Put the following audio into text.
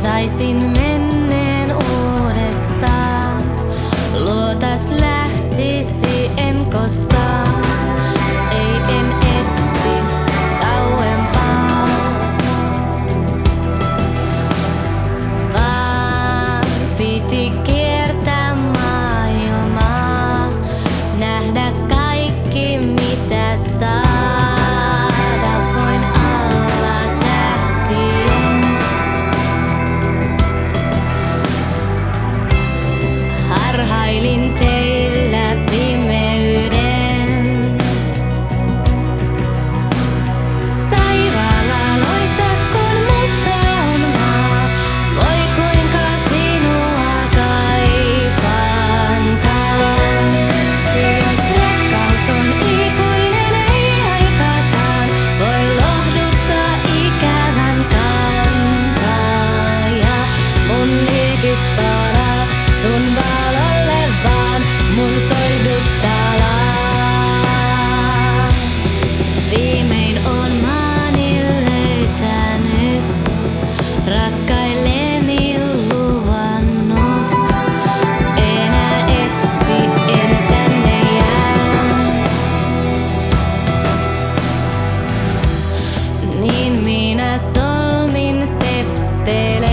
Saisin menneen uudestaan, luotas lähtisi en koskaan. Ei en etsis kauempaa, vaan piti kiertää maailmaa, nähdä kaikki mitä saada voin alla tähtien. Harhailin teillä pimeyden. Taivaalla loistat kun musta on maa. Voi kuinka sinua kaipaankaan. Jos rakkaus on ikuinen ei aikakaan, voi lohduttaa ikävän kantaa. Mun liekit palaa sun valolle vaan, mun soidut palaa. Viimein on maani löytänyt, rakkailleni luvannut. Enää etsi, en tänne jää. Niin minä solmin seppele.